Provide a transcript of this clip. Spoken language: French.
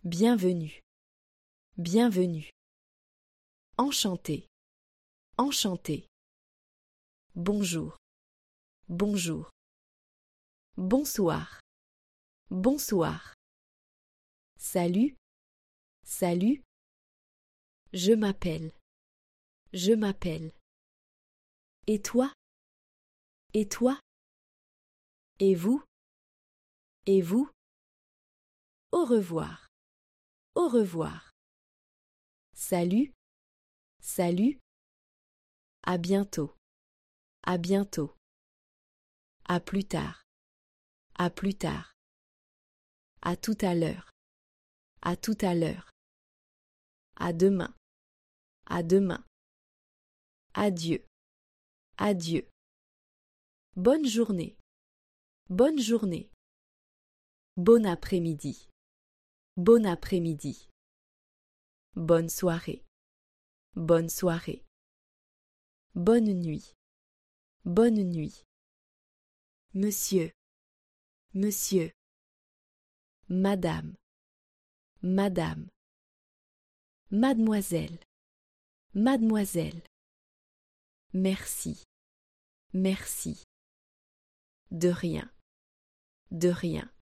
Bienvenue. Bienvenue. Enchanté. Enchanté. Bonjour. Bonjour. Bonsoir. Bonsoir. Salut. Salut. Je m'appelle. Je m'appelle. Et toi? Et toi? Et vous? Et vous? Au revoir. Au revoir. Salut. Salut. À bientôt. À bientôt. À plus tard. À plus tard. À tout à l'heure. À tout à l'heure. À demain. À demain. Adieu. Adieu. Bonne journée. Bonne journée. Bon après-midi. Bon après-midi. Bonne soirée. Bonne soirée. Bonne nuit. Bonne nuit. Monsieur. Monsieur. Madame. Madame. Mademoiselle. Mademoiselle. Merci. Merci. De rien. De rien.